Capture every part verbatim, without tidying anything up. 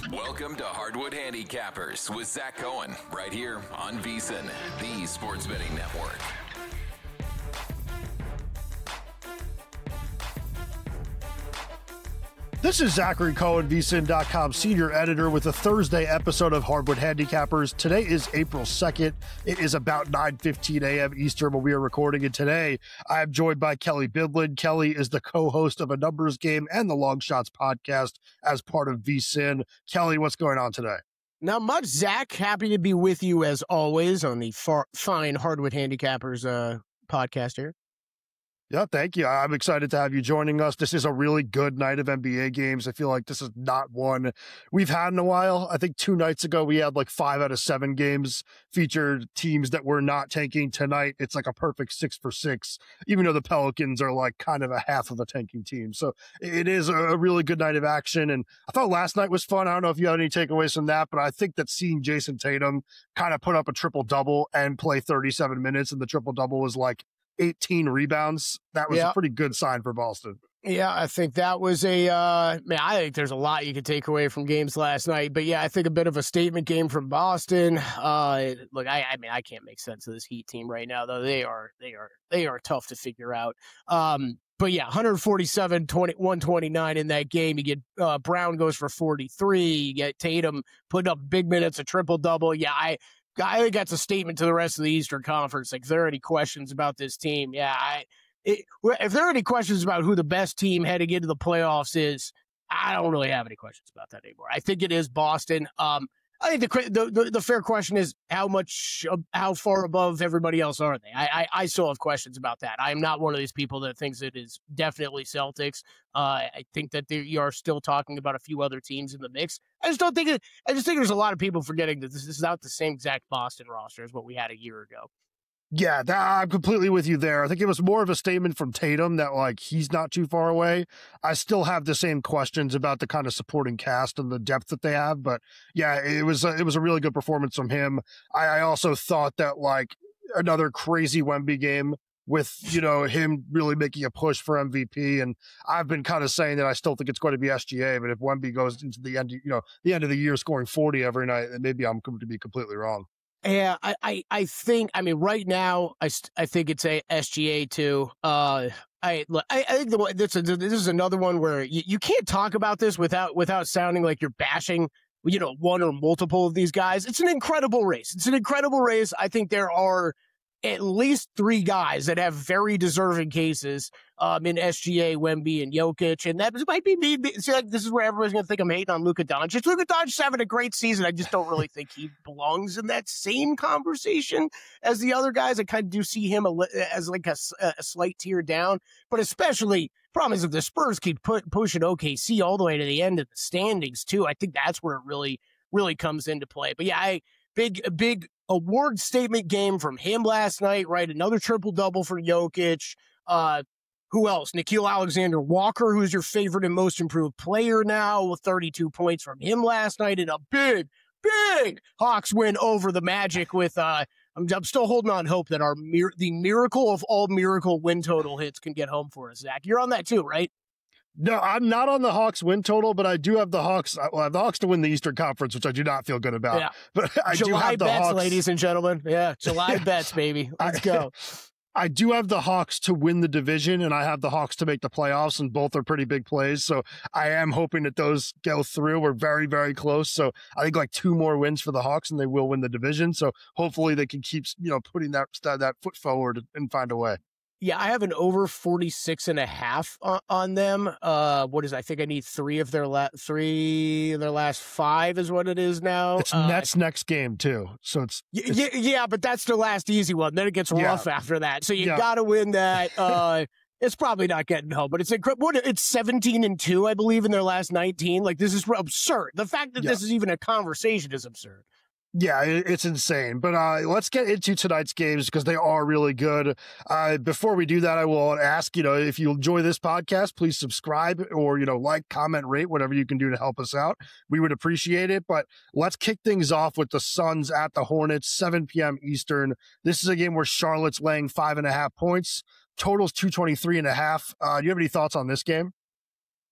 Welcome to Hardwood Handicappers with Zach Cohen, right here on VSiN, the Sports Betting Network. This is Zachary Cohen, V S I N dot com senior editor with a Thursday episode of Hardwood Handicappers. Today is April second. It is about nine fifteen a.m. Eastern when we are recording it today. I am joined by Kelly Bidlin. Kelly is the co-host of A Numbers Game and the Long Shots podcast as part of V S I N. Kelly, what's going on today? Not much, Zach. Happy to be with you as always on the far, fine Hardwood Handicappers uh, podcast here. Yeah, thank you. I'm excited to have you joining us. This is a really good night of N B A games. I feel like this is not one we've had in a while. I think two nights ago we had like five out of seven games featured teams that were not tanking. Tonight it's like a perfect six for six, even though the Pelicans are like kind of a half of a tanking team. So it is a really good night of action. And I thought last night was fun. I don't know if you have any takeaways from that, but I think that seeing Jason Tatum kind of put up a triple double and play thirty-seven minutes, and the triple double was like eighteen rebounds. That was yeah. a pretty good sign for Boston. Yeah, I think that was a, uh, man, I think there's a lot you could take away from games last night. But yeah, I think a bit of a statement game from Boston. Uh, look, I, I mean, I can't make sense of this Heat team right now, though. They are, they are, they are tough to figure out. Um, but yeah, one forty-seven, twenty, one twenty-nine in that game. You get uh, Brown goes for forty-three. You get Tatum putting up big minutes, a triple double. Yeah, I, I think that's a statement to the rest of the Eastern Conference. Like, if there are any questions about this team, yeah, I, it, if there are any questions about who the best team heading into the playoffs is, I don't really have any questions about that anymore. I think it is Boston. Um, I think the, the the the fair question is how much, how far above everybody else are they? I, I, I still have questions about that. I am not one of these people that thinks it is definitely Celtics. Uh, I think that there, you are still talking about a few other teams in the mix. I just don't think it, I just think there's a lot of people forgetting that this is not the same exact Boston roster as what we had a year ago. Yeah, that, I'm completely with you there. I think it was more of a statement from Tatum that, like, he's not too far away. I still have the same questions about the kind of supporting cast and the depth that they have. But, yeah, it was a, it was a really good performance from him. I, I also thought that, like, another crazy Wemby game with, you know, him really making a push for M V P. And I've been kind of saying that I still think it's going to be S G A. But if Wemby goes into the end, you know, the end of the year scoring forty every night, then maybe I'm going to be completely wrong. Yeah, I, I, I think, I mean, right now, I, I think it's a S G A too. Uh, I, I, I think the, this, is, this is another one where you, you can't talk about this without, without sounding like you're bashing, you know, one or multiple of these guys. It's an incredible race. It's an incredible race. I think there are at least three guys that have very deserving cases um, in S G A, Wemby, and Jokic. And that might be me. See, like, this is where everybody's going to think I'm hating on Luka Doncic. Luka Doncic's having a great season. I just don't really think he belongs in that same conversation as the other guys. I kind of do see him a, as like a, a slight tier down. But especially, problem is if the Spurs keep put, pushing O K C all the way to the end of the standings, too, I think that's where it really, really comes into play. But yeah, I big, big award statement game from him last night, right? Another triple-double for Jokic. Uh, who else? Nickeil Alexander-Walker, who's your favorite and most improved player now, with thirty-two points from him last night, and a big, big Hawks win over the Magic with, uh, I'm, I'm still holding on hope that our mir- the miracle of all miracle win total hits can get home for us, Zach. You're on that too, right? No, I'm not on the Hawks win total, but I do have the Hawks. Well, I have the Hawks to win the Eastern Conference, which I do not feel good about. Yeah. But I July do have the bets, Hawks, ladies and gentlemen. Yeah, July bets, baby. Let's I, go. I do have the Hawks to win the division, and I have the Hawks to make the playoffs, and both are pretty big plays. So I am hoping that those go through. We're very, very close. So I think like two more wins for the Hawks, and they will win the division. So hopefully they can keep, you know, putting that that foot forward and find a way. Yeah, I have an over forty-six and a half on, on them. Uh, what is, I think I need three of their last, three of their last five is what it is now. It's uh, Nets next game too. So it's, it's yeah, yeah, but that's the last easy one. Then it gets rough yeah. after that. So you yeah. got to win that. Uh, it's probably not getting home, but it's incredible. It's seventeen and two, I believe, in their last nineteen. Like, this is absurd. The fact that yeah. this is even a conversation is absurd. Yeah, it's insane. But uh, let's get into tonight's games because they are really good. Uh, before we do that, I will ask, you know, if you enjoy this podcast, please subscribe or, you know, like, comment, rate, whatever you can do to help us out. We would appreciate it. But let's kick things off with the Suns at the Hornets, seven p.m. Eastern. This is a game where Charlotte's laying five and a half points. Total's two twenty-three and a half. Uh, do you have any thoughts on this game?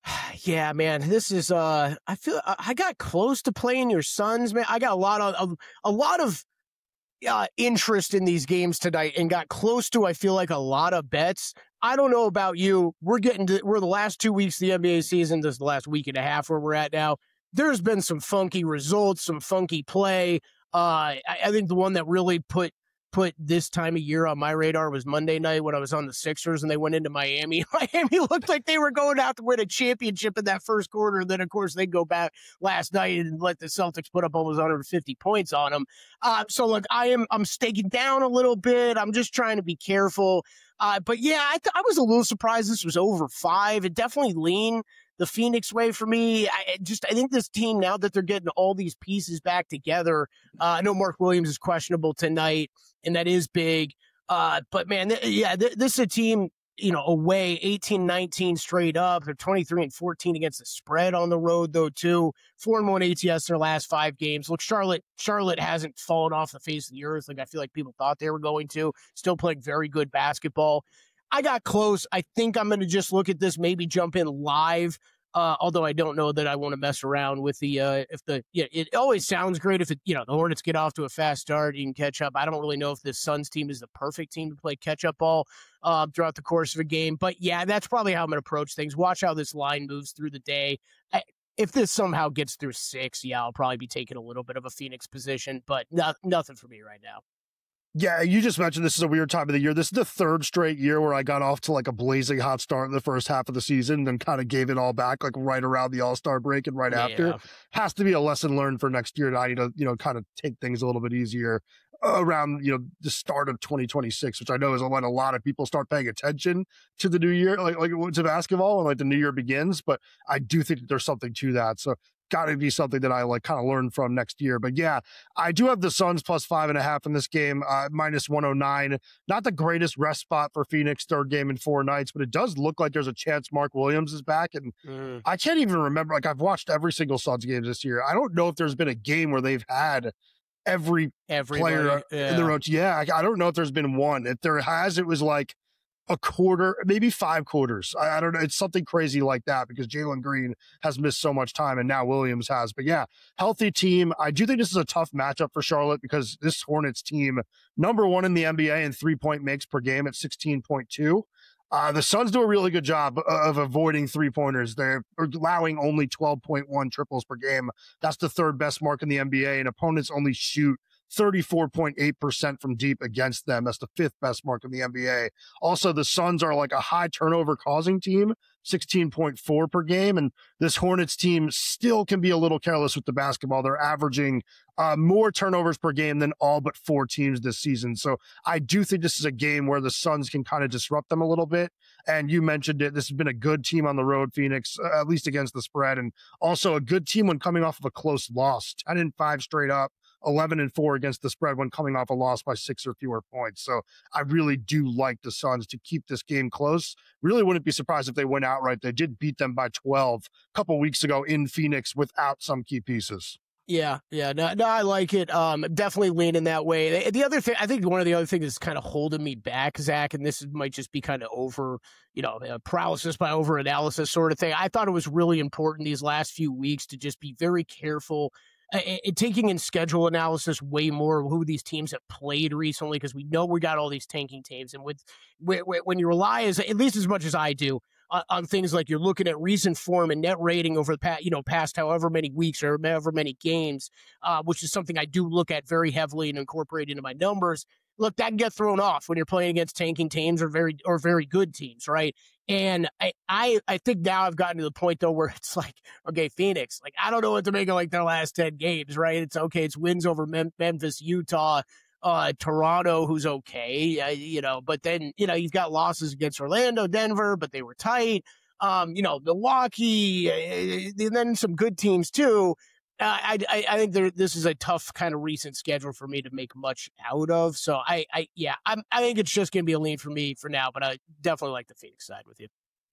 Yeah, man, this is, uh, I feel, I got close to playing your Suns, man. I got a lot of, a lot of uh, interest in these games tonight and got close to, I feel like, a lot of bets. I don't know about you. We're getting to, we're the last two weeks of the N B A season. This is the last week and a half where we're at now. There's been some funky results, some funky play. Uh, I, I think the one that really put put this time of year on my radar was Monday night when I was on the Sixers and they went into Miami. Miami looked like they were going out to win a championship in that first quarter. And then, of course, they go back last night and let the Celtics put up almost one hundred fifty points on them. Uh, so, look, I am I'm staking down a little bit. I'm just trying to be careful. Uh, but, yeah, I, th- I was a little surprised this was over five. It definitely leaned the Phoenix way for me. I just, I think this team, now that they're getting all these pieces back together, uh, I know Mark Williams is questionable tonight, and that is big. Uh, but man, th- yeah, th- this is a team, you know, away eighteen nineteen straight up. They're twenty-three and fourteen against the spread on the road, though, too. Four and one A T S in their last five games. Look, Charlotte, Charlotte hasn't fallen off the face of the earth like I feel like people thought they were going to. Still playing very good basketball. I got close. I think I'm going to just look at this, maybe jump in live. Uh, although I don't know that I want to mess around with the, uh, if the, yeah, it always sounds great if it, you know, the Hornets get off to a fast start, you can catch up. I don't really know if this Suns team is the perfect team to play catch up ball uh, throughout the course of a game. But yeah, that's probably how I'm going to approach things. Watch how this line moves through the day. I, if this somehow gets through six, yeah, I'll probably be taking a little bit of a Phoenix position, but no, nothing for me right now. Yeah, you just mentioned this is a weird time of the year. This is the third straight year where I got off to like a blazing hot start in the first half of the season and kind of gave it all back like right around the All-Star break and right Yeah. after. Has to be a lesson learned for next year. And I need to, you know, kind of take things a little bit easier around, you know, the start of twenty twenty-six, which I know is when a lot of people start paying attention to the new year, like, like to basketball and like the new year begins. But I do think that there's something to that. So got to be something that I like kind of learn from next year. But yeah, I do have the Suns plus five and a half in this game, uh, minus one oh nine. Not the greatest rest spot for Phoenix, third game in four nights, but it does look like there's a chance Mark Williams is back. And mm. I can't even remember, like I've watched every single Suns game this year. I don't know if there's been a game where they've had every Everybody, player yeah. in the road. Yeah, I, I don't know if there's been one. If there has, it was like a quarter, maybe five quarters. I, I don't know. It's something crazy like that because Jalen Green has missed so much time and now Williams has. But yeah, healthy team. I do think this is a tough matchup for Charlotte because this Hornets team, number one in the N B A in three-point makes per game at sixteen point two. Uh, the Suns do a really good job of avoiding three-pointers. They're allowing only twelve point one triples per game. That's the third best mark in the N B A, and opponents only shoot thirty-four point eight percent from deep against them. That's the fifth best mark in the N B A. Also, the Suns are like a high turnover causing team, sixteen point four per game. And this Hornets team still can be a little careless with the basketball. They're averaging uh, more turnovers per game than all but four teams this season. So I do think this is a game where the Suns can kind of disrupt them a little bit. And you mentioned it. This has been a good team on the road, Phoenix, uh, at least against the spread. And also a good team when coming off of a close loss, ten and five straight up. eleven and four against the spread when coming off a loss by six or fewer points. So I really do like the Suns to keep this game close. Really wouldn't be surprised if they went outright. They did beat them by twelve a couple weeks ago in Phoenix without some key pieces. Yeah, yeah, no, no, I like it. Um, definitely leaning that way. The, the other thing, I think one of the other things that's kind of holding me back, Zach, and this might just be kind of over, you know, uh, paralysis by over analysis sort of thing. I thought it was really important these last few weeks to just be very careful. Uh, it, taking in schedule analysis way more of who these teams have played recently, because we know we got all these tanking teams. And with, with when you rely, as at least as much as I do, on, on things like you're looking at recent form and net rating over the past, you know, past however many weeks or however many games, uh, which is something I do look at very heavily and incorporate into my numbers. Look, that can get thrown off when you're playing against tanking teams or very or very good teams, right? And I, I, I think now I've gotten to the point, though, where it's like, okay, Phoenix, like, I don't know what to make of, like, their last ten games, right? It's okay. It's wins over Mem- Memphis, Utah, uh, Toronto, who's okay, uh, you know, but then, you know, you've got losses against Orlando, Denver, but they were tight. Um, you know, Milwaukee, uh, and then some good teams, too. Uh, I, I I think there, this is a tough kind of recent schedule for me to make much out of. So I, I yeah, I'm, I think it's just going to be a lean for me for now, but I definitely like the Phoenix side with you.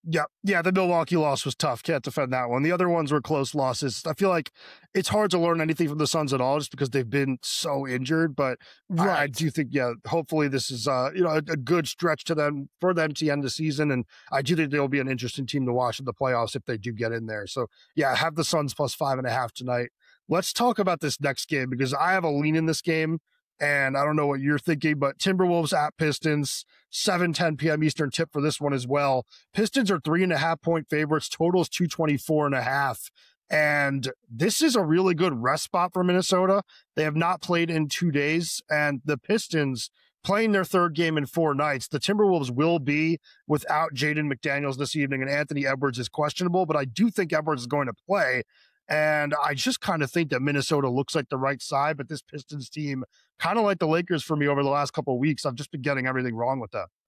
Yeah, yeah, the Milwaukee loss was tough. Can't defend that one. The other ones were close losses. I feel like it's hard to learn anything from the Suns at all just because they've been so injured. But right. I, I do think, yeah, hopefully this is uh, you know a, a good stretch to them for them to end the season. And I do think they'll be an interesting team to watch in the playoffs if they do get in there. So yeah, have the Suns plus five and a half tonight. Let's talk about this next game because I have a lean in this game. And I don't know what you're thinking, but Timberwolves at Pistons, seven ten p.m. Eastern tip for this one as well. Pistons are three and a half point favorites. Totals two twenty-four and a half. And this is a really good rest spot for Minnesota. They have not played in two days. And the Pistons playing their third game in four nights. The Timberwolves will be without Jaden McDaniels this evening, and Anthony Edwards is questionable, but I do think Edwards is going to play. And I just kind of think that Minnesota looks like the right side, but this Pistons team, kind of like the Lakers for me over the last couple of weeks, I've just been getting everything wrong with that.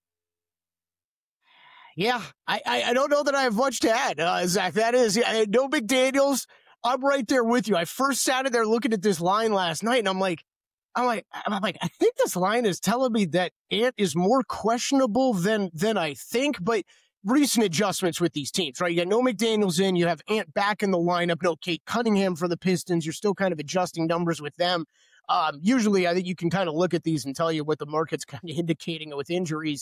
Yeah, I, I, I don't know that I have much to add, uh, Zach. That is, yeah, no McDaniels. I'm right there with you. I first sat there looking at this line last night, and I'm like, I'm like, I'm like, I think this line is telling me that Ant is more questionable than than I think, but recent adjustments with these teams, right? You got no McDaniels in, you have Ant back in the lineup, no Kate Cunningham for the Pistons. You're still kind of adjusting numbers with them. Um, usually, I think you can kind of look at these and tell you what the market's kind of indicating with injuries.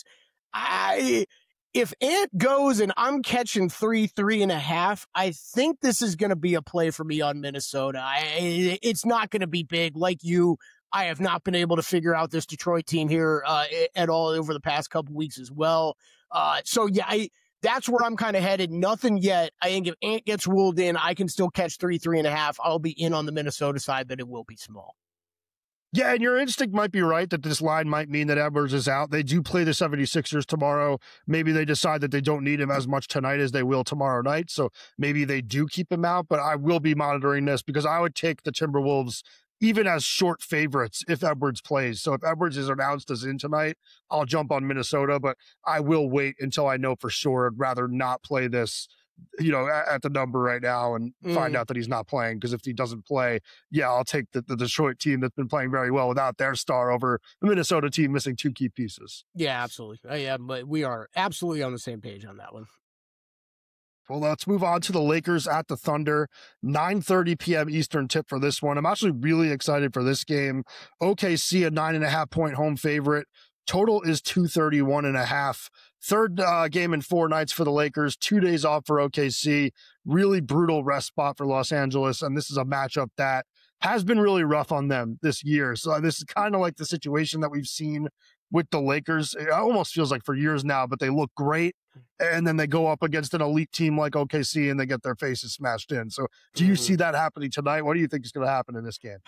I, if Ant goes and I'm catching three, three and a half, I think this is going to be a play for me on Minnesota. I, it's not going to be big like you. I have not been able to figure out this Detroit team here uh, at all over the past couple weeks as well. Uh, so, yeah, I, that's where I'm kind of headed. Nothing yet. I think if Ant gets ruled in, I can still catch three, three and a half. I'll be in on the Minnesota side, but it will be small. Yeah, and your instinct might be right that this line might mean that Edwards is out. They do play the seventy-sixers tomorrow. Maybe they decide that they don't need him as much tonight as they will tomorrow night. So maybe they do keep him out, but I will be monitoring this because I would take the Timberwolves even as short favorites if Edwards plays. So if Edwards is announced as in tonight, I'll jump on Minnesota, but I will wait until I know for sure. I'd rather not play this, you know, at, at the number right now and mm. find out that he's not playing. Because if he doesn't play, yeah, I'll take the, the Detroit team that's been playing very well without their star over the Minnesota team missing two key pieces. Yeah, absolutely. Uh, yeah, but we are absolutely on the same page on that one. Well, let's move on to the Lakers at the Thunder. nine thirty p.m. Eastern tip for this one. I'm actually really excited for this game. O K C, a nine and a half point home favorite. Total is two thirty-one and a half. Third uh, game in four nights for the Lakers. Two days off for O K C. Really brutal rest spot for Los Angeles. And this is a matchup that has been really rough on them this year. So this is kind of like the situation that we've seen with the Lakers. It almost feels like for years now, but they look great. And then they go up against an elite team like O K C and they get their faces smashed in. So do you mm. see that happening tonight? What do you think is going to happen in this game?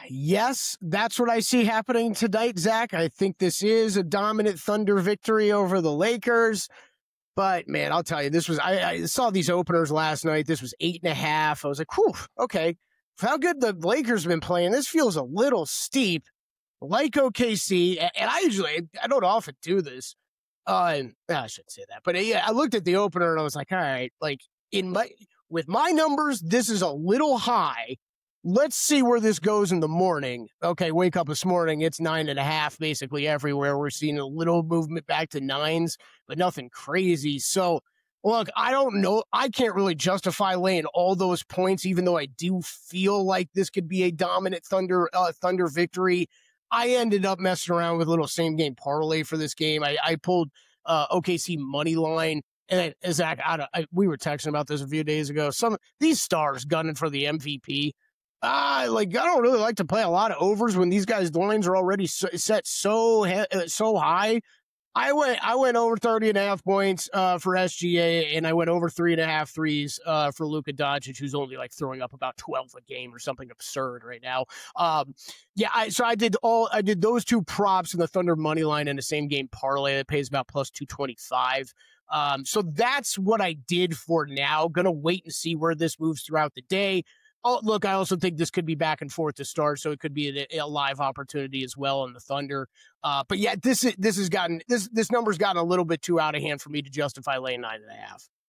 Yes, that's what I see happening tonight, Zach. I think this is a dominant Thunder victory over the Lakers. But, man, I'll tell you, this was, I, I saw these openers last night. This was eight and a half. I was like, whew, okay. For how good the Lakers have been playing, this feels a little steep, like O K C. And I usually, I don't often do this. Uh, I shouldn't say that, but yeah, I looked at the opener and I was like, all right, like in my, with my numbers, this is a little high. Let's see where this goes in the morning. Okay. Wake up this morning. It's nine and a half, basically everywhere. We're seeing a little movement back to nines, but nothing crazy. So look, I don't know. I can't really justify laying all those points, even though I do feel like this could be a dominant Thunder, uh, Thunder victory. I ended up messing around with a little same game parlay for this game. I, I pulled uh, O K C money line. And Zach, I, I, we were texting about this a few days ago. Some these stars gunning for the M V P. Uh, like I don't really like to play a lot of overs when these guys' lines are already so, set so so high. I went I went over thirty and a half points uh, for S G A, and I went over three and a half threes uh, for Luka Doncic, who's only like throwing up about twelve a game or something absurd right now. Um, yeah, I, so I did all I did those two props in the Thunder money line in the same game parlay that pays about plus two twenty-five. Um, so that's what I did for now. Gonna wait and see where this moves throughout the day. Oh, look, I also think this could be back and forth to start, so it could be a, a live opportunity as well on the Thunder. Uh, but yeah, this is, this has gotten this this number's gotten a little bit too out of hand for me to justify laying nine and a half.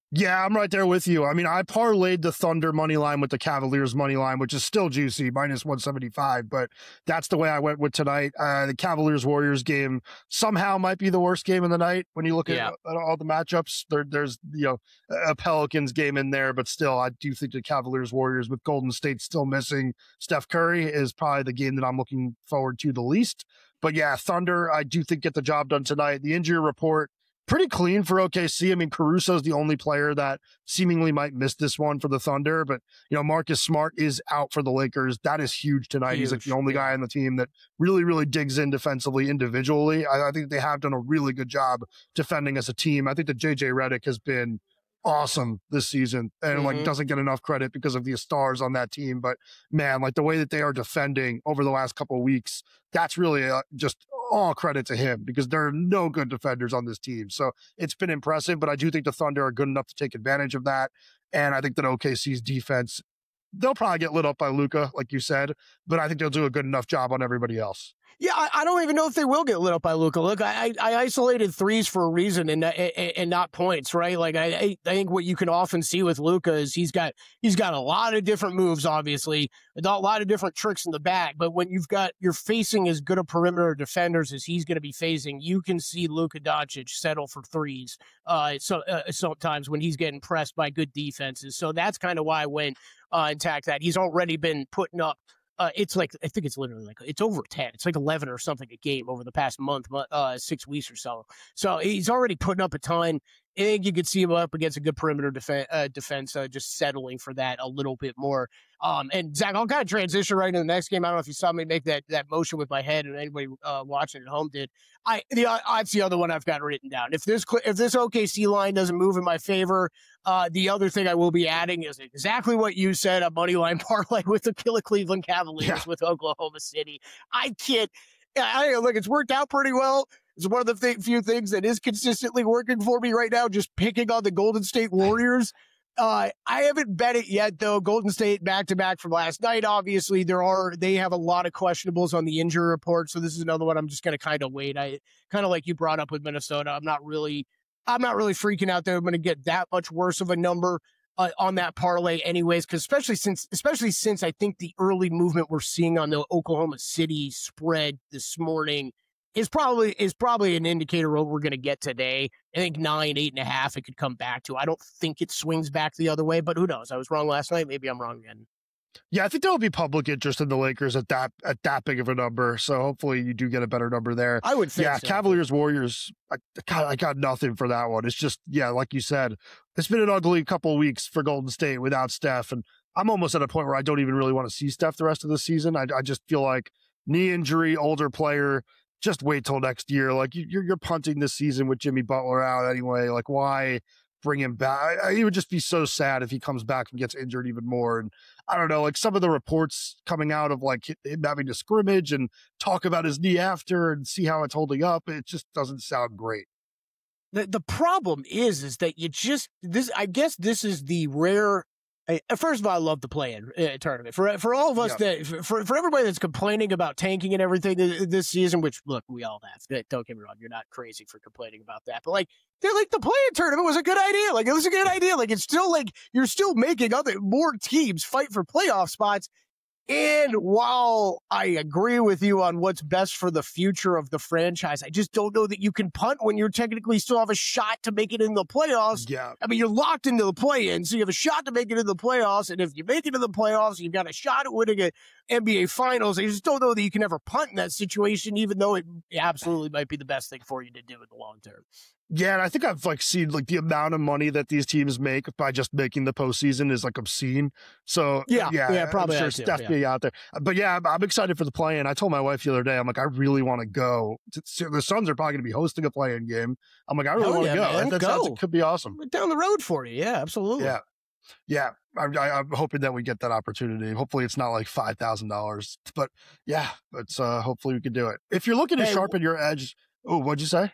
Yeah, I'm right there with you. I mean, I parlayed the Thunder money line with the Cavaliers money line, which is still juicy, minus one seventy-five, but that's the way I went with tonight. Uh, the Cavaliers-Warriors game somehow might be the worst game of the night when you look yeah. at, at all the matchups. There, there's, you know, a Pelicans game in there, but still, I do think the Cavaliers-Warriors with Golden State still missing Steph Curry is probably the game that I'm looking forward to the least. But yeah, Thunder, I do think get the job done tonight. The injury report, pretty clean for O K C. I mean, Caruso's the only player that seemingly might miss this one for the Thunder, but, you know, Marcus Smart is out for the Lakers. That is huge tonight. Huge. He's like the only guy on the team that really, really digs in defensively, individually. I, I think they have done a really good job defending as a team. I think that J J Redick has been awesome this season and mm-hmm. like doesn't get enough credit because of the stars on that team. But man, like the way that they are defending over the last couple of weeks, that's really uh, just all credit to him because there are no good defenders on this team. So it's been impressive, but I do think the Thunder are good enough to take advantage of that. And I think that O K C's defense, they'll probably get lit up by Luka, like you said, but I think they'll do a good enough job on everybody else. Yeah, I, I don't even know if they will get lit up by Luka. Look, I, I isolated threes for a reason and and, and not points, right? Like I I think what you can often see with Luka is he's got he's got a lot of different moves, obviously, a lot of different tricks in the bag. But when you've got you're facing as good a perimeter defenders as he's going to be facing, you can see Luka Doncic settle for threes. Uh, so uh, sometimes when he's getting pressed by good defenses, so that's kind of why I went uh, and tacked that. He's already been putting up. Uh, it's like, I think it's literally like, it's over ten. It's like eleven or something a game over the past month, uh, six weeks or so. So he's already putting up a ton. I think you could see him up against a good perimeter def- uh, defense, uh, just settling for that a little bit more. Um, and Zach, I'll kind of transition right into the next game. I don't know if you saw me make that that motion with my head, and anybody uh, watching at home did. I the uh, that's the other one I've got written down. If this if this O K C line doesn't move in my favor, uh, the other thing I will be adding is exactly what you said: a money line parlay with the Killer Cleveland Cavaliers yeah. with Oklahoma City. I can't. I look, it's worked out pretty well. It's one of the th- few things that is consistently working for me right now, just picking on the Golden State Warriors. Uh, I haven't bet it yet, though. Golden State back-to-back from last night, obviously. There are They have a lot of questionables on the injury report, so this is another one I'm just going to kind of wait. I kind of like you brought up with Minnesota. I'm not really I'm not really freaking out that I'm going to get that much worse of a number uh, on that parlay anyways, because especially since, especially since I think the early movement we're seeing on the Oklahoma City spread this morning is probably is probably an indicator of what we're going to get today. I think nine, eight and a half, it could come back to. I don't think it swings back the other way, but who knows? I was wrong last night. Maybe I'm wrong again. Yeah, I think there will be public interest in the Lakers at that at that big of a number. So hopefully you do get a better number there. I would think Yeah, so. Cavaliers, Warriors, I, God, I got nothing for that one. It's just, yeah, like you said, it's been an ugly couple of weeks for Golden State without Steph. And I'm almost at a point where I don't even really want to see Steph the rest of the season. I, I just feel like knee injury, older player, just wait till next year. Like you, you're, you're punting this season with Jimmy Butler out anyway. Like why bring him back? I, he would just be so sad if he comes back and gets injured even more. And I don't know, like some of the reports coming out of like him having to scrimmage and talk about his knee after and see how it's holding up. It just doesn't sound great. The the problem is, is that you just, this, I guess this is the rare, uh, first of all, I love the play-in uh, tournament. For for all of us, yep. that for, for everybody that's complaining about tanking and everything this season, which, look, we all have. Don't get me wrong, you're not crazy for complaining about that. But, like, they're like, the play-in tournament was a good idea. Like, it was a good idea. Like, it's still, like, you're still making other, more teams fight for playoff spots. And while I agree with you on what's best for the future of the franchise, I just don't know that you can punt when you're technically still have a shot to make it in the playoffs. Yeah. I mean, you're locked into the play-in, so you have a shot to make it in the playoffs. And if you make it in the playoffs, you've got a shot at winning an N B A Finals. I just don't know that you can ever punt in that situation, even though it absolutely might be the best thing for you to do in the long term. Yeah, and I think I've like seen like the amount of money that these teams make by just making the postseason is like obscene. So yeah, yeah, yeah probably I'm sure it's definitely yeah. out there. But yeah, I'm, I'm excited for the play-in. I told my wife the other day, I'm like, I really want to go. To, the Suns are probably going to be hosting a play-in game. I'm like, I really want to yeah, go. Man, that go. Sounds, it could be awesome. Down the road for you, yeah, absolutely. Yeah, yeah. I'm, I, I'm hoping that we get that opportunity. Hopefully, it's not like five thousand dollars. But yeah, it's uh, hopefully we can do it. If you're looking to hey, sharpen your edge, oh, what'd you say?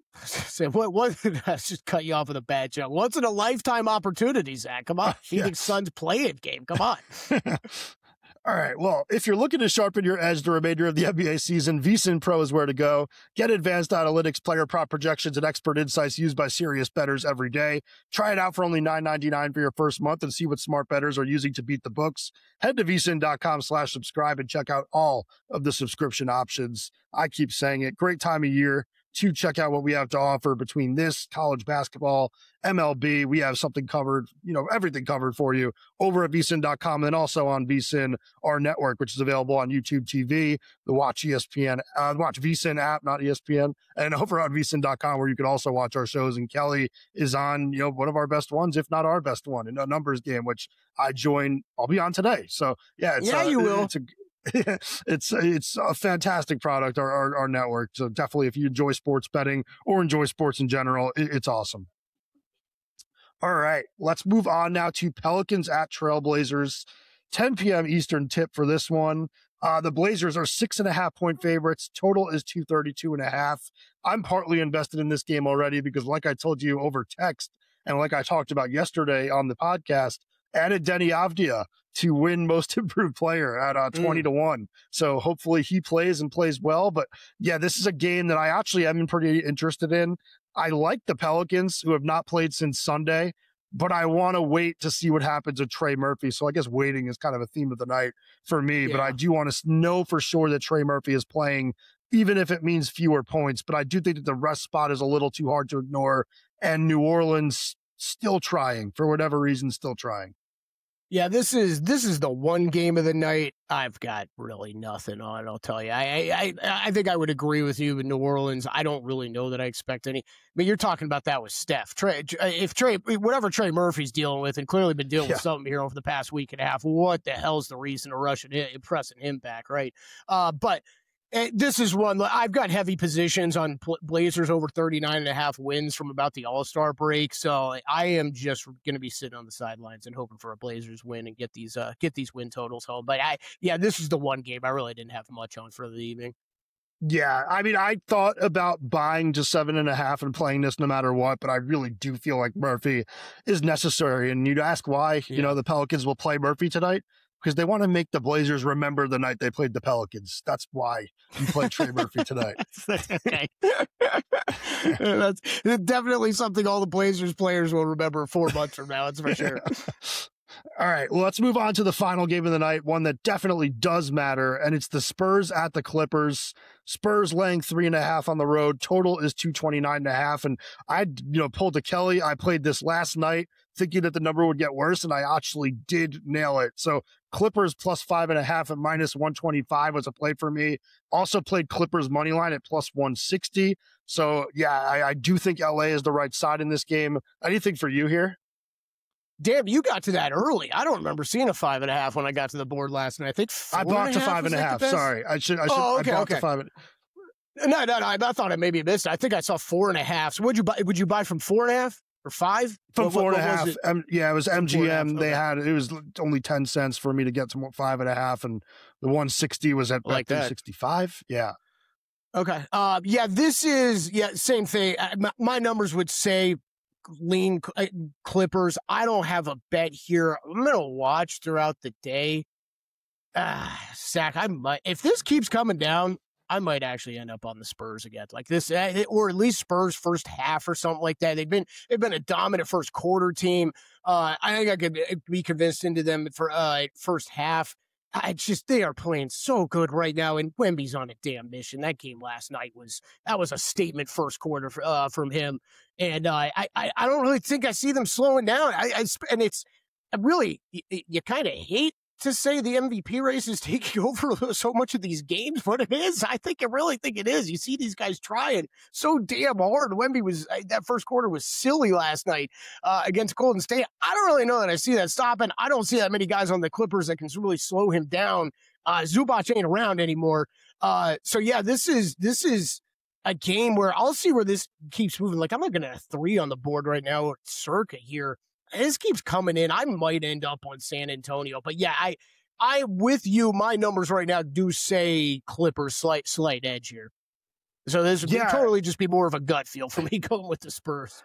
Say what? What? I just cut you off with a bad joke. Once in a lifetime opportunity, Zach. Come on, Phoenix yeah. Suns play-in game. Come on. All right. Well, if you're looking to sharpen your edge the remainder of the N B A season, VSiN Pro is where to go. Get advanced analytics, player prop projections, and expert insights used by serious bettors every day. Try it out for only nine ninety-nine for your first month and see what smart bettors are using to beat the books. Head to vsin.com slash subscribe and check out all of the subscription options. I keep saying it. Great time of year to check out what we have to offer between this, college basketball, M L B. We have something covered, you know, everything covered for you over at vsin dot com and also on VSiN, our network, which is available on YouTube T V, the Watch E S P N, uh, Watch VSiN app, not E S P N, and over on vsin dot com where you can also watch our shows. And Kelly is on, you know, one of our best ones, if not our best one, in a numbers game, which I join. I'll be on today. So yeah, it's, yeah, uh, you will. It's a, it's it's a fantastic product, our, our our network. So definitely, if you enjoy sports betting or enjoy sports in general, it, it's awesome. All right, let's move on now to Pelicans at Trailblazers. ten p.m. Eastern tip for this one. Uh, the Blazers are six and a half point favorites. Total is two thirty-two and a half. I'm partly invested in this game already because, like I told you over text, and like I talked about yesterday on the podcast, added Denny Avdia to win most improved player at uh, twenty mm. to one. So hopefully he plays and plays well. But yeah, this is a game that I actually am pretty interested in. I like the Pelicans, who have not played since Sunday, but I want to wait to see what happens with Trey Murphy. So I guess waiting is kind of a theme of the night for me, yeah. But I do want to know for sure that Trey Murphy is playing, even if it means fewer points. But I do think that the rest spot is a little too hard to ignore, and New Orleans still trying, for whatever reason, still trying. Yeah, this is this is the one game of the night I've got really nothing on. I'll tell you, I I I think I would agree with you with New Orleans. I don't really know that I expect any. I mean, you're talking about that with Steph. Trey, if Trey, whatever Trey Murphy's dealing with, and clearly been dealing yeah. with something here over the past week and a half. What the hell's the reason to rush it, pressing him back, right? Uh, but. This is one, I've got heavy positions on Blazers over thirty-nine and a half wins from about the All-Star break. So I am just going to be sitting on the sidelines and hoping for a Blazers win and get these uh, get these win totals home. But I, yeah, this is the one game I really didn't have much on for the evening. Yeah, I mean, I thought about buying just seven and a half and playing this no matter what, but I really do feel like Murphy is necessary. And you'd ask why, yeah. you know, the Pelicans will play Murphy tonight. Because they want to make the Blazers remember the night they played the Pelicans. That's why you play Trey Murphy tonight. Okay. That's definitely something all the Blazers players will remember four months from now. That's for sure. All right, well, let's move on to the final game of the night, one that definitely does matter, and it's the Spurs at the Clippers. Spurs laying three and a half on the road. Total is two twenty-nine and a half. And I, you know, pulled to Kelly. I played this last night thinking that the number would get worse, and I actually did nail it. So Clippers plus five and a half at minus one twenty-five was a play for me. Also played Clippers money line at plus one sixty. So yeah, I, I do think L A is the right side in this game. Anything for you here? Damn, you got to that early. I don't remember seeing a five and a half when I got to the board last night. I think I bought to five and a half. Sorry, I should. I should. Oh, okay, I bought okay. to five. And... No, no, no. I thought I maybe missed it. I think I saw four and a half. So would you buy? Would you buy from four and a half or five? From what, four what, and a half. Um, yeah, it was M G M. Okay. They had it was only ten cents for me to get to five and a half, and the one sixty was at like sixty-five. Yeah. Okay. Uh, yeah. This is yeah same thing. My, my numbers would say. Lean Clippers. I don't have a bet here. I'm gonna watch throughout the day. Ah, Zach, I might if this keeps coming down, I might actually end up on the Spurs again, like this, or at least Spurs first half or something like that. They've been they've been a dominant first quarter team. Uh, I think I could be convinced into them for uh first half. I just they are playing so good right now, and Wemby's on a damn mission. That game last night was that was a statement first quarter for, uh, from him, and uh, I, I I don't really think I see them slowing down. I, I and it's really you, you kind of hate to say the M V P race is taking over so much of these games, but it is. I think I really think it is. You see these guys trying so damn hard. Wemby was that first quarter was silly last night uh, against Golden State. I don't really know that I see that stopping. I don't see that many guys on the Clippers that can really slow him down. Uh, Zubac ain't around anymore. Uh, so yeah, this is this is a game where I'll see where this keeps moving. Like I'm looking at a three on the board right now, circa here. This keeps coming in. I might end up on San Antonio, but yeah, I, I with you. My numbers right now do say Clippers slight, slight edge here. So this would yeah. totally just be more of a gut feel for me going with the Spurs.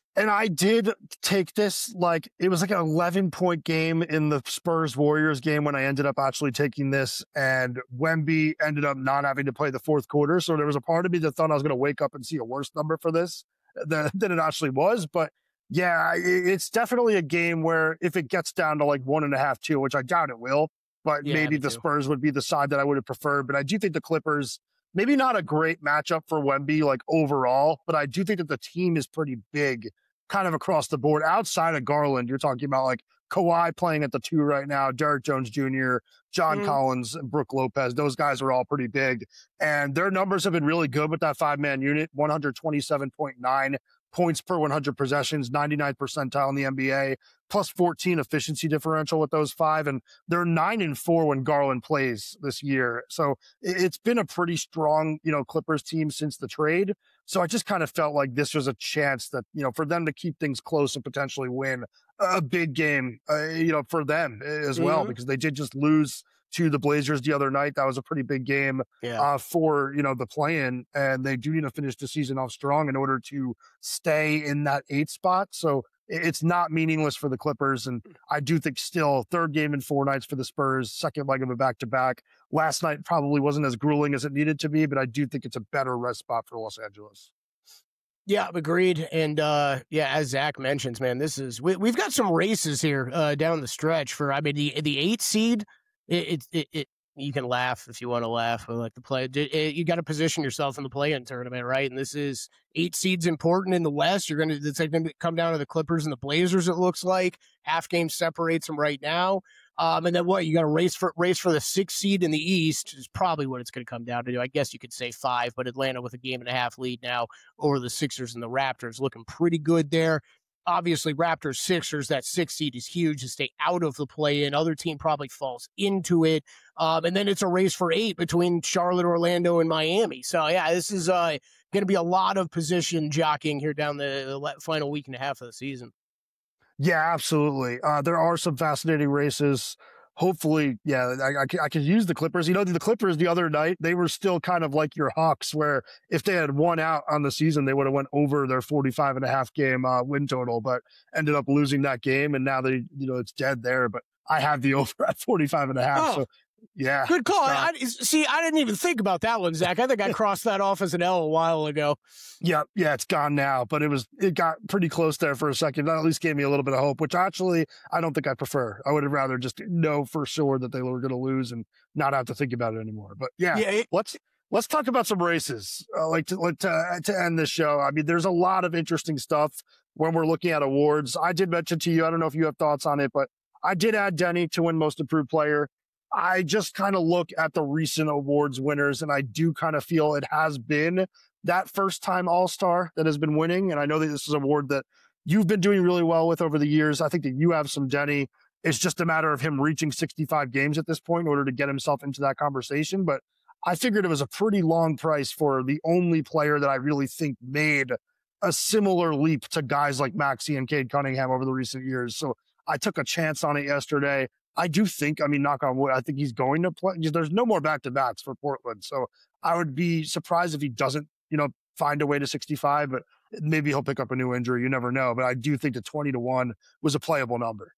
And I did take this, like, it was like an eleven point game in the Spurs Warriors game when I ended up actually taking this, and Wemby ended up not having to play the fourth quarter. So there was a part of me that thought I was going to wake up and see a worse number for this than, than it actually was. But yeah, it's definitely a game where if it gets down to like one and a half, two, which I doubt it will, but yeah, maybe the too. Spurs would be the side that I would have preferred. But I do think the Clippers, maybe not a great matchup for Wemby, like overall, but I do think that the team is pretty big kind of across the board. Outside of Garland, you're talking about like Kawhi playing at the two right now, Derrick Jones Junior, John mm. Collins, and Brook Lopez. Those guys are all pretty big. And their numbers have been really good with that five-man unit, one twenty-seven point nine points per one hundred possessions, ninety-ninth percentile in the N B A, plus fourteen efficiency differential with those five. And they're nine and four when Garland plays this year. So it's been a pretty strong, you know, Clippers team since the trade. So I just kind of felt like this was a chance that, you know, for them to keep things close and potentially win a big game, uh, you know, for them as mm-hmm. well, because they did just lose to the Blazers the other night. That was a pretty big game yeah. uh, for, you know, the play-in, and they do need to finish the season off strong in order to stay in that eighth spot. So it's not meaningless for the Clippers. And I do think still third game in four nights for the Spurs, second leg of a back-to-back. Last night probably wasn't as grueling as it needed to be, but I do think it's a better rest spot for Los Angeles. Yeah, agreed. And uh, yeah, as Zach mentions, man, this is, we, we've got some races here uh, down the stretch for, I mean, the, the eight seed, it, it, it, you can laugh if you want to laugh. I like to play. It, it, you got to position yourself in the play-in tournament, right? And this is eight seeds important in the West. You're going to, it's going to come down to the Clippers and the Blazers. It looks like half game separates them right now. Um, and then what? You got to race for race for the sixth seed in the East is probably what it's going to come down to. I guess you could say five, but Atlanta with a game and a half lead now over the Sixers and the Raptors, looking pretty good there. Obviously, Raptors, Sixers, that sixth seed is huge to stay out of the play-in. Other team probably falls into it. Um, and then it's a race for eight between Charlotte, Orlando, and Miami. So, yeah, this is uh, going to be a lot of position jockeying here down the, the final week and a half of the season. Yeah, absolutely. Uh, there are some fascinating races. Hopefully, yeah, I, I, I could use the Clippers. You know, the Clippers the other night, they were still kind of like your Hawks, where if they had won out on the season, they would have went over their forty-five and a half game uh, win total, but ended up losing that game. And now they, you know, it's dead there. But I have the over at forty-five and a half. Oh. So yeah. Good call. Uh, I, see, I didn't even think about that one, Zach. I think I crossed that off as an L a while ago. Yeah, yeah, it's gone now, but it was it got pretty close there for a second. That at least gave me a little bit of hope, which actually I don't think I prefer. I would have rather just know for sure that they were going to lose and not have to think about it anymore. But yeah, yeah it, let's let's talk about some races. Uh, like to, like to to end this show. I mean, there's a lot of interesting stuff when we're looking at awards. I did mention to you, I don't know if you have thoughts on it, but I did add Denny to win Most Improved Player. I just kind of look at the recent awards winners, and I do kind of feel it has been that first time All-Star that has been winning. And I know that this is an award that you've been doing really well with over the years. I think that you have some Denny. It's just a matter of him reaching sixty-five games at this point in order to get himself into that conversation. But I figured it was a pretty long price for the only player that I really think made a similar leap to guys like Maxey and Cade Cunningham over the recent years. So I took a chance on it yesterday. I do think, I mean, knock on wood, I think he's going to play. There's no more back-to-backs for Portland. So I would be surprised if he doesn't, you know, find a way to sixty-five, but maybe he'll pick up a new injury. You never know. But I do think the twenty to one was a playable number.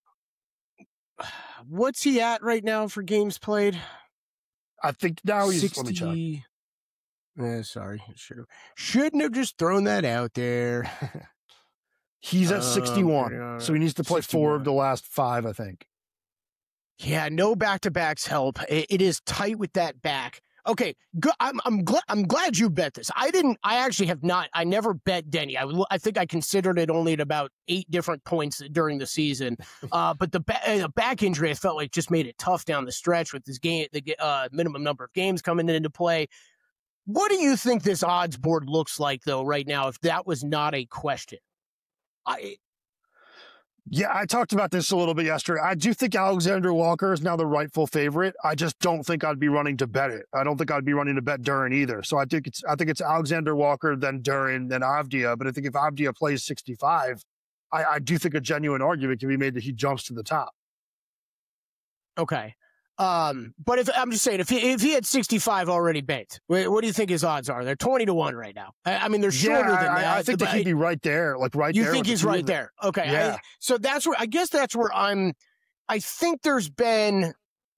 What's he at right now for games played? I think now he's, sixty... let me check. Eh, sorry. Should, shouldn't have just thrown that out there. He's at sixty-one. Um, so he needs to play sixty-one. Four of the last five, I think. Yeah, no back-to-backs help. It, it is tight with that back. Okay, good. I'm I'm glad I'm glad you bet this. I didn't. I actually have not. I never bet Denny. I I think I considered it only at about eight different points during the season. Uh, but the, ba- the back injury, I felt like just made it tough down the stretch with this game, the uh, minimum number of games coming into play. What do you think this odds board looks like though right now? If that was not a question, I. Yeah, I talked about this a little bit yesterday. I do think Alexander Walker is now the rightful favorite. I just don't think I'd be running to bet it. I don't think I'd be running to bet Duren either. So I think it's I think it's Alexander Walker, then Duren, then Avdia. But I think if Avdia plays sixty-five, I, I do think a genuine argument can be made that he jumps to the top. Okay. Um, but if I'm just saying, if he, if he had sixty-five already banked, what, what do you think his odds are? They're twenty to one right now. I, I mean, they're shorter yeah, than I, that. I think that he'd be right there, like right you there. You think he's right there? Okay. Yeah. I, so that's where, I guess that's where I'm, I think there's been,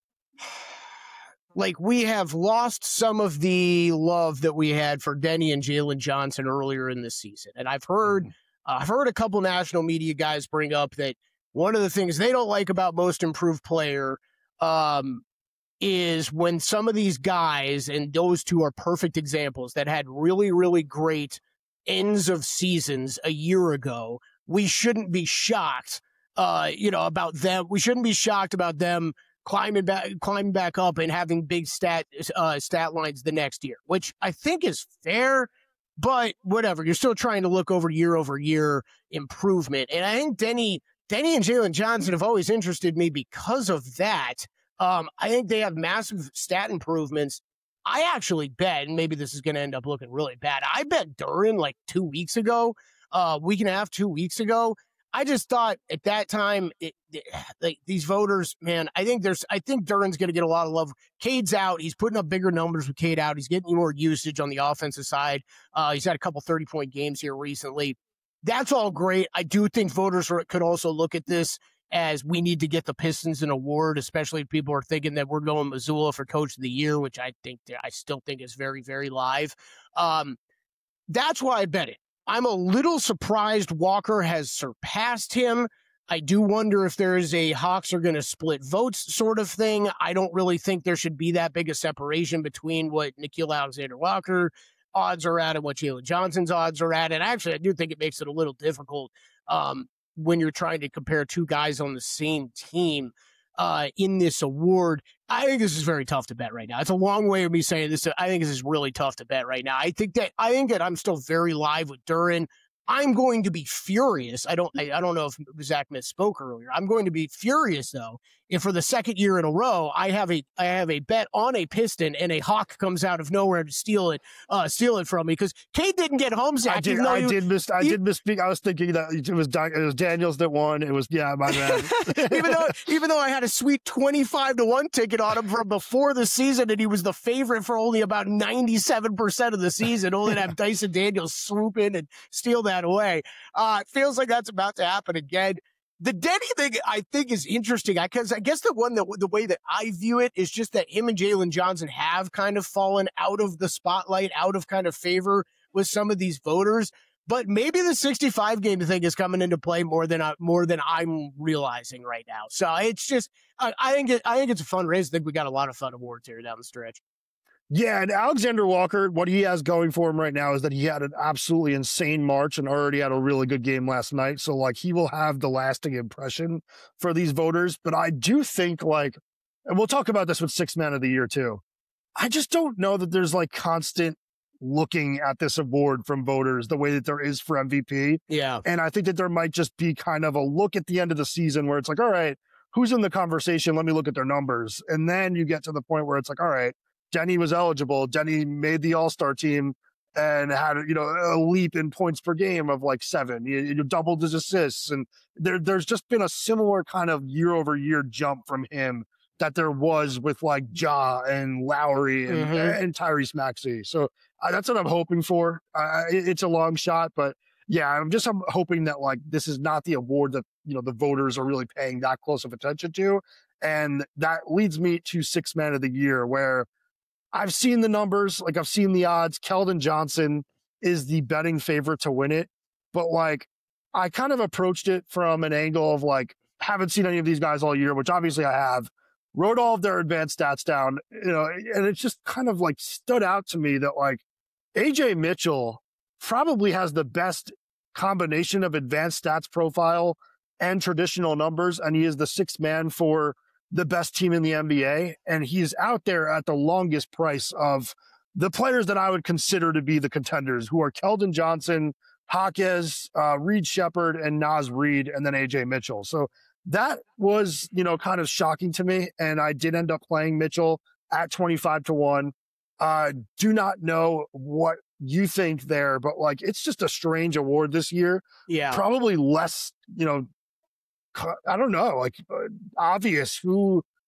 like, we have lost some of the love that we had for Denny and Jalen Johnson earlier in the season. And I've heard, uh, I've heard a couple national media guys bring up that one of the things they don't like about Most Improved Player, um, is when some of these guys, and those two are perfect examples, that had really, really great ends of seasons a year ago, we shouldn't be shocked, uh, you know, about them. We shouldn't be shocked about them climbing back, climbing back up and having big stat, uh, stat lines the next year, which I think is fair, but whatever. You're still trying to look over year over year improvement. And I think Denny, Denny and Jalen Johnson have always interested me because of that. Um, I think they have massive stat improvements. I actually bet, and maybe this is going to end up looking really bad, I bet Duren like two weeks ago, a uh, week and a half, two weeks ago. I just thought at that time, it, it, like these voters, man, I think there's, I think Duren's going to get a lot of love. Cade's out. He's putting up bigger numbers with Cade out. He's getting more usage on the offensive side. Uh, he's had a couple thirty-point games here recently. That's all great. I do think voters are, could also look at this as we need to get the Pistons an award, especially if people are thinking that we're going Mazzulla for Coach of the Year, which I think, I still think is very, very live. Um, that's why I bet it. I'm a little surprised Walker has surpassed him. I do wonder if there is a Hawks are going to split votes sort of thing. I don't really think there should be that big a separation between what Nickeil Alexander-Walker odds are at and what Jalen Johnson's odds are at. And actually, I do think it makes it a little difficult um, when you're trying to compare two guys on the same team uh, in this award. I think this is very tough to bet right now. It's a long way of me saying this. I think this is really tough to bet right now. I think that I think that I'm still very live with Duren. I'm going to be furious. I don't I, I don't know if Zach misspoke earlier. I'm going to be furious, though, if for the second year in a row I have a I have a bet on a Piston and a Hawk comes out of nowhere to steal it uh, steal it from me, because Cade didn't get home, Zach. I did, I he, did miss. I he, did misspeak. I was thinking that it was it was Daniels that won. It was yeah, my bad. even though even though I had a sweet twenty-five to one ticket on him from before the season, and he was the favorite for only about ninety-seven percent of the season, only to have Dyson Daniels swoop in and steal that away. Uh, it feels like that's about to happen again. The Denny thing, I think, is interesting because I, I guess the one that the way that I view it is just that him and Jalen Johnson have kind of fallen out of the spotlight, out of kind of favor with some of these voters. But maybe the sixty-five game thing is coming into play more than I, more than I'm realizing right now. So it's just, I, I think it, I think it's a fun race. I think we got a lot of fun awards here down the stretch. Yeah, and Alexander Walker, what he has going for him right now is that he had an absolutely insane March and already had a really good game last night. So, like, he will have the lasting impression for these voters. But I do think, like, and we'll talk about this with Sixth Man of the Year, too. I just don't know that there's, like, constant looking at this award from voters the way that there is for M V P. Yeah. And I think that there might just be kind of a look at the end of the season where it's like, all right, who's in the conversation? Let me look at their numbers. And then you get to the point where it's like, all right, Denny was eligible. Denny made the All-Star team and had, you know, a leap in points per game of like seven. You, you doubled his assists. And there, there's just been a similar kind of year-over-year jump from him that there was with like Ja and Lowry and, mm-hmm. and Tyrese Maxey. So uh, that's what I'm hoping for. Uh, it, it's a long shot, but yeah, I'm just I'm hoping that like this is not the award that, you know, the voters are really paying that close of attention to. And that leads me to Sixth Man of the Year, where I've seen the numbers, like I've seen the odds. Keldon Johnson is the betting favorite to win it. But like, I kind of approached it from an angle of like, haven't seen any of these guys all year, which obviously I have, wrote all of their advanced stats down, you know, and it just kind of like stood out to me that like A J Mitchell probably has the best combination of advanced stats profile and traditional numbers. And he is the sixth man for the best team in the N B A, and he's out there at the longest price of the players that I would consider to be the contenders, who are Keldon Johnson, Jaquez, uh, Reed Shepherd, and Naz Reid, and then A J Mitchell. So that was, you know, kind of shocking to me, and I did end up playing Mitchell at twenty-five to one. Uh, do not know what you think there, but like, it's just a strange award this year. Yeah. Probably less, you know, I don't know, like uh, obvious who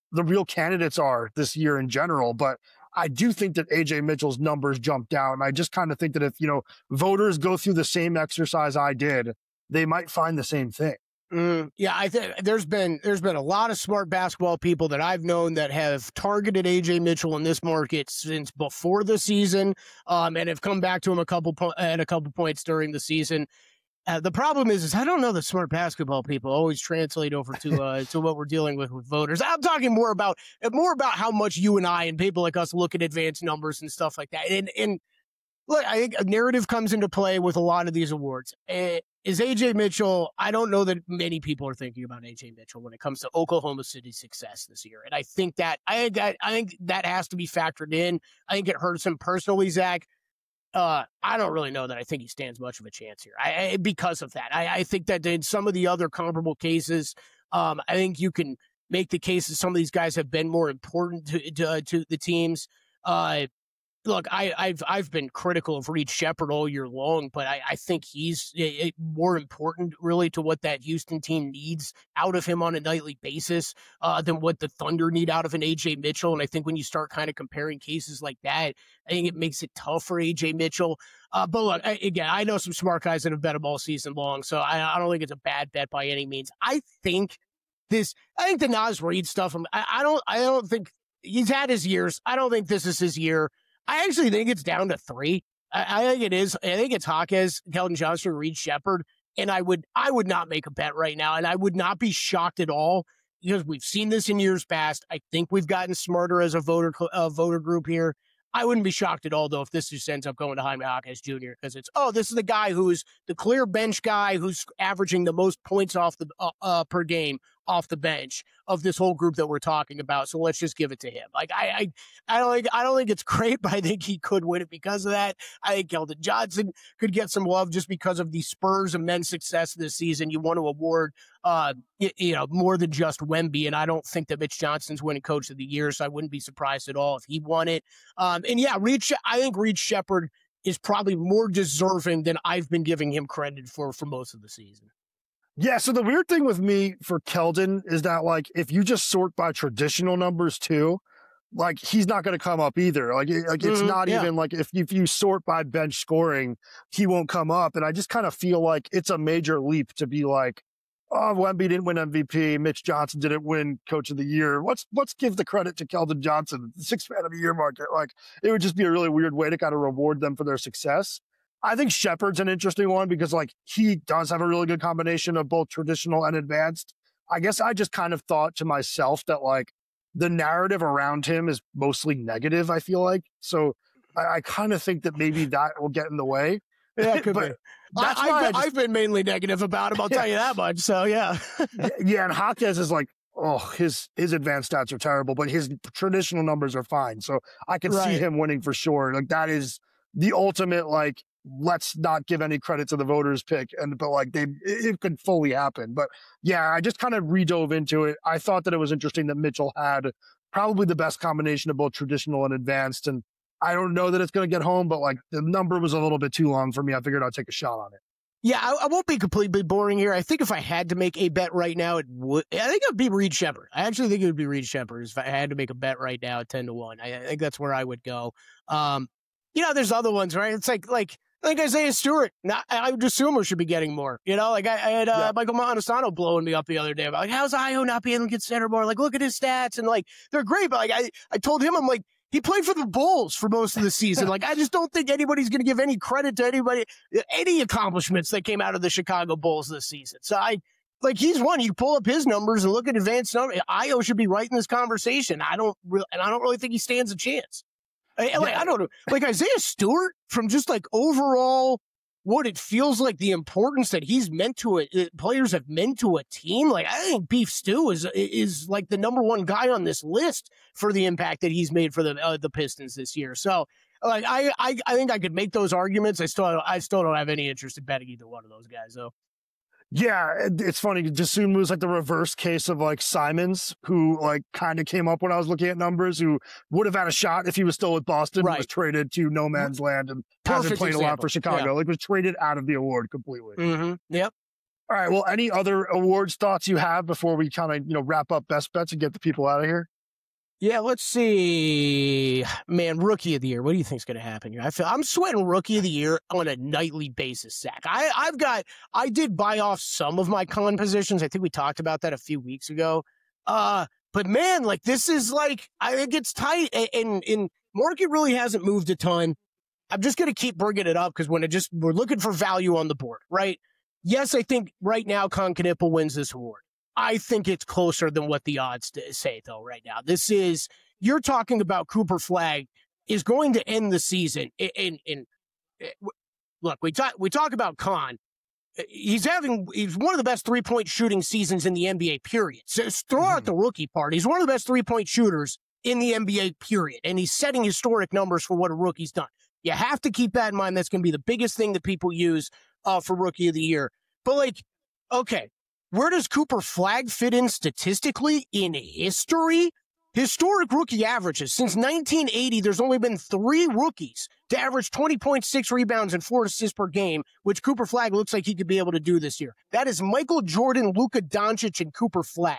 the real candidates are this year in general. But I do think that A J Mitchell's numbers jumped out. And I just kind of think that if, you know, voters go through the same exercise I did, they might find the same thing. Mm, yeah, I think there's been there's been a lot of smart basketball people that I've known that have targeted A J Mitchell in this market since before the season, um, and have come back to him a couple po- at a couple points during the season. Uh, the problem is, is I don't know that smart basketball people always translate over to uh, to what we're dealing with with voters. I'm talking more about more about how much you and I and people like us look at advanced numbers and stuff like that. And and look, I think a narrative comes into play with a lot of these awards. Uh, is A J Mitchell? I don't know that many people are thinking about A J Mitchell when it comes to Oklahoma City's success this year. And I think that I think that, I think that has to be factored in. I think it hurts him personally, Zach. Uh, I don't really know that I think he stands much of a chance here I, I, because of that. I, I think that in some of the other comparable cases, um, I think you can make the case that some of these guys have been more important to to, uh, to the teams. Uh, look, I, I've I've been critical of Reed Shepherd all year long, but I, I think he's it, more important really to what that Houston team needs out of him on a nightly basis uh, than what the Thunder need out of an A J Mitchell. And I think when you start kind of comparing cases like that, I think it makes it tough for A J Mitchell. Uh, but look, I, again, I know some smart guys that have bet him all season long, so I, I don't think it's a bad bet by any means. I think this, I think the Naz Reid stuff. I, I don't, I don't think he's had his years. I don't think this is his year. I actually think it's down to three. I, I think it is. I think it's Hawkes, Keldon Johnson, Reed Shepherd, and I would I would not make a bet right now, and I would not be shocked at all because we've seen this in years past. I think we've gotten smarter as a voter uh, voter group here. I wouldn't be shocked at all, though, if this just ends up going to Jaime Hawkes Junior because it's, oh, this is the guy who's the clear bench guy who's averaging the most points off the uh, uh, per game off the bench of this whole group that we're talking about. So let's just give it to him. Like I, I, I don't think I don't think it's great, but I think he could win it because of that. I think Keldon Johnson could get some love just because of the Spurs' immense success this season. You want to award, uh, you, you know, more than just Wemby, and I don't think that Mitch Johnson's winning Coach of the Year, so I wouldn't be surprised at all if he won it. Um, and yeah, Reed, I think Reed Shepherd is probably more deserving than I've been giving him credit for for most of the season. Yeah, so the weird thing with me for Keldon is that, like, if you just sort by traditional numbers too, like, he's not going to come up either. Like, it, like it's mm-hmm, not yeah. even like if, if you sort by bench scoring, he won't come up. And I just kind of feel like it's a major leap to be like, oh, Wemby didn't win M V P. Mitch Johnson didn't win Coach of the Year. Let's let's give the credit to Keldon Johnson, the sixth man of the year market. Like, it would just be a really weird way to kind of reward them for their success. I think Shepherd's an interesting one because, like, he does have a really good combination of both traditional and advanced. I guess I just kind of thought to myself that, like, the narrative around him is mostly negative, I feel like. So I, I kind of think that maybe that will get in the way. Yeah, it could be. That's I, I've, been, just, I've been mainly negative about him, I'll yeah. tell you that much. So, yeah. yeah, and Hawkes is like, oh, his his advanced stats are terrible, but his traditional numbers are fine. So I can right. see him winning for sure. Like, that is the ultimate, like, let's not give any credit to the voters pick. And, but like they, it could fully happen. But yeah, I just kind of redove into it. I thought that it was interesting that Mitchell had probably the best combination of both traditional and advanced. And I don't know that it's going to get home, but like the number was a little bit too long for me. I figured I'd take a shot on it. Yeah, I, I won't be completely boring here. I think if I had to make a bet right now, it would, I think it would be Reed Shepherd. I actually think it would be Reed Shepherd if I had to make a bet right now at ten to one. I, I think that's where I would go. Um, you know, there's other ones, right? It's like, like, Like Isaiah Stewart, not, I would assume we should be getting more. You know, like I, I had uh, yeah. Michael Montesano blowing me up the other day about, like, how's Ayo not being able to get center more? Like, look at his stats. And, like, they're great. But, like, I, I told him, I'm like, he played for the Bulls for most of the season. Like, I just don't think anybody's going to give any credit to anybody, any accomplishments that came out of the Chicago Bulls this season. So, I, like, he's one. You pull up his numbers and look at advanced numbers. Ayo should be right in this conversation. I don't really, and I don't really think he stands a chance. I, like, I don't know. Like, Isaiah Stewart, from just, like, overall what it feels like, the importance that he's meant to it, players have meant to a team. Like, I think Beef Stew is is like the number one guy on this list for the impact that he's made for the uh, the Pistons this year. So, like, I, I I think I could make those arguments. I still I still don't have any interest in betting either one of those guys, though. Yeah, it's funny. Dosunmu was like the reverse case of like Simons, who like kind of came up when I was looking at numbers, who would have had a shot if he was still with Boston, right. was traded to no man's land and Perfect hasn't played example. a lot for Chicago. Yeah. Like, was traded out of the award completely. Mm-hmm. Yep. All right. Well, any other awards thoughts you have before we kind of, you know, wrap up best bets and get the people out of here? Yeah, let's see. Man, rookie of the year. What do you think's going to happen here? I feel I'm sweating rookie of the year on a nightly basis, Zach. I, I've got, I did buy off some of my con positions. I think we talked about that a few weeks ago. Uh, but man, like this is like, I think it's tight and, and, and market really hasn't moved a ton. I'm just going to keep bringing it up because when it just, we're looking for value on the board, right? Yes, I think right now Con Knippel wins this award. I think it's closer than what the odds say, though, right now. This is, you're talking about Cooper Flagg is going to end the season. In, in, in Look, we talk, we talk about Con. He's having, he's one of the best three-point shooting seasons in the N B A, period. So throw out the rookie part. He's one of the best three-point shooters in the N B A, period. And he's setting historic numbers for what a rookie's done. You have to keep that in mind. That's going to be the biggest thing that people use uh, for Rookie of the Year. But, like, okay, where does Cooper Flagg fit in statistically in history? Historic rookie averages. Since nineteen eighty, there's only been three rookies to average twenty point six rebounds and four assists per game, which Cooper Flagg looks like he could be able to do this year. That is Michael Jordan, Luka Doncic, and Cooper Flagg.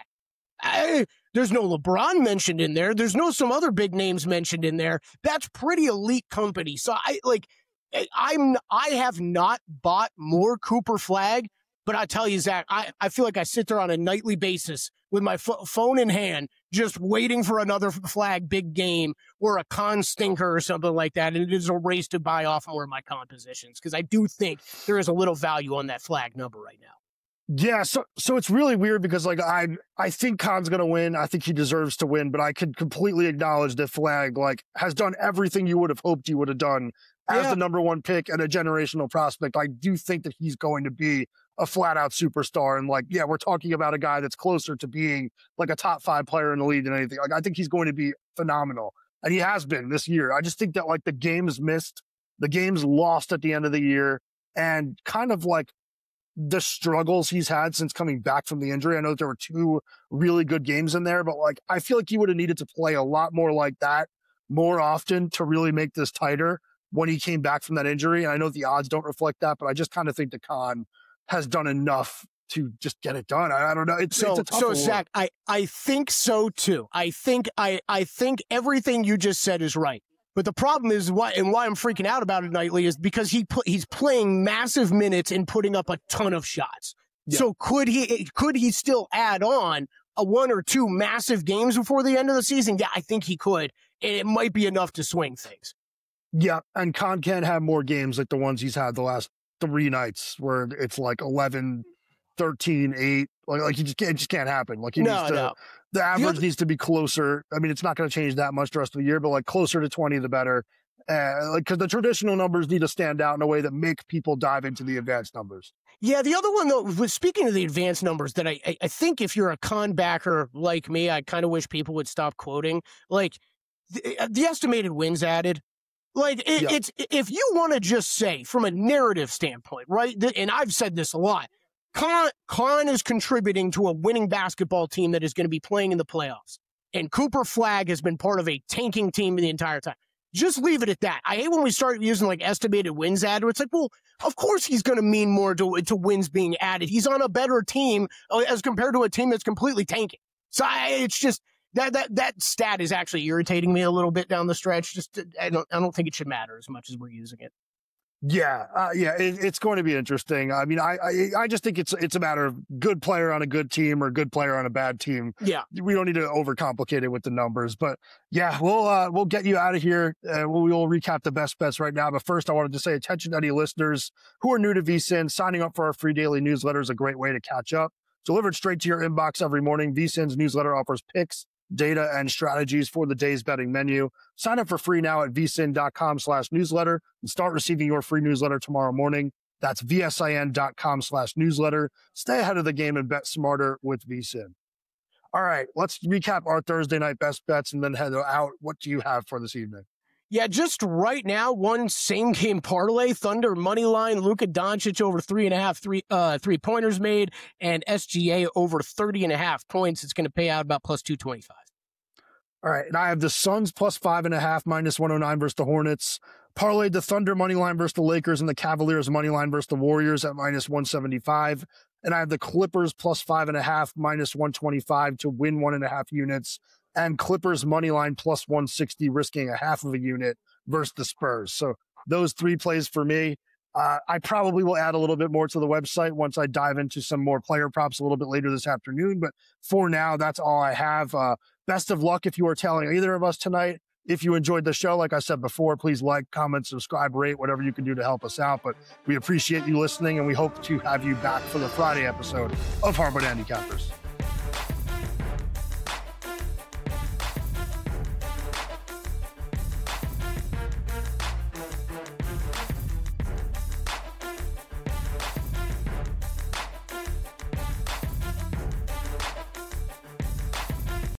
I, there's no LeBron mentioned in there. There's no some other big names mentioned in there. That's pretty elite company. So I like, I'm, I have not bought more Cooper Flagg, but I tell you, Zach, I, I feel like I sit there on a nightly basis with my f- phone in hand, just waiting for another Flagg big game or a con stinker or something like that. And it is a race to buy off more of my con positions because I do think there is a little value on that Flagg number right now. Yeah, so so it's really weird because like I I think Con's gonna win. I think he deserves to win, but I could completely acknowledge that Flagg like has done everything you would have hoped he would have done as Yeah. the number one pick and a generational prospect. I do think that he's going to be a flat out superstar. And like, yeah, we're talking about a guy that's closer to being like a top five player in the league than anything. Like I think he's going to be phenomenal. And he has been this year. I just think that like the games missed, the games lost at the end of the year, and kind of like the struggles he's had since coming back from the injury. I know there were two really good games in there, but like, I feel like he would have needed to play a lot more like that more often to really make this tighter when he came back from that injury. And I know the odds don't reflect that, but I just kind of think the Con has done enough to just get it done. I, I don't know. It's, So, it's a tough so award. Zach, I, I think so too. I think I, I think everything you just said is right. But the problem is why, and why I'm freaking out about it nightly is because he put, he's playing massive minutes and putting up a ton of shots. Yeah. So could he, could he still add on a one or two massive games before the end of the season? Yeah, I think he could. And it might be enough to swing things. Yeah, and Con can have more games like the ones he's had the last three nights where it's like eleven, thirteen, eight. Like, like you just can't, it just can't happen. Like he No, needs to, no. the average other- needs to be closer. I mean, it's not going to change that much the rest of the year, but like closer to twenty, the better. Uh, like, because the traditional numbers need to stand out in a way that make people dive into the advanced numbers. Yeah, the other one, though, was speaking of the advanced numbers that I, I, I think if you're a con backer like me, I kind of wish people would stop quoting. Like, the, the estimated wins added. Like, it, Yeah. it's if you want to just say from a narrative standpoint, right? th- And I've said this a lot. Con, Con is contributing to a winning basketball team that is going to be playing in the playoffs. And Cooper Flagg has been part of a tanking team the entire time. Just leave it at that. I hate when we start using like estimated wins added. It's like, well, of course he's going to mean more to, to wins being added. He's on a better team uh, as compared to a team that's completely tanking. So I, it's just that that that stat is actually irritating me a little bit down the stretch. Just I don't I don't think it should matter as much as we're using it. Yeah, uh, yeah, it, it's going to be interesting. I mean, I, I I just think it's it's a matter of good player on a good team or good player on a bad team. Yeah. We don't need to overcomplicate it with the numbers, but yeah, we'll uh, we'll get you out of here. Uh, we'll, we'll recap the best bets right now. But first, I wanted to say attention to any listeners who are new to V S I N. Signing up for our free daily newsletter is a great way to catch up. Delivered straight to your inbox every morning. V S I N's newsletter offers picks, data, and strategies for the day's betting menu. Sign up for free now at vsin.com slash newsletter and start receiving your free newsletter tomorrow morning. That's vsin.com slash newsletter. Stay ahead of the game and bet smarter with V S I N. All right, let's recap our Thursday night best bets and then head out. What do you have for this evening? Yeah, just right now, one same game parlay, Thunder money line, Luka Doncic over three and a half three uh three pointers made, and S G A over thirty and a half points. It's going to pay out about plus two twenty five. All right, and I have the Suns plus five and a half, minus one oh nine versus the Hornets. Parlayed the Thunder money line versus the Lakers and the Cavaliers money line versus the Warriors at minus one seventy-five. And I have the Clippers plus five and a half, minus one twenty-five to win one and a half units and Clippers money line plus one sixty, risking a half of a unit versus the Spurs. So those three plays for me. Uh, I probably will add a little bit more to the website once I dive into some more player props a little bit later this afternoon. But for now, that's all I have. Uh, best of luck if you are telling either of us tonight. If you enjoyed the show, like I said before, please like, comment, subscribe, rate, whatever you can do to help us out. But we appreciate you listening, and we hope to have you back for the Friday episode of Hardwood Handicappers.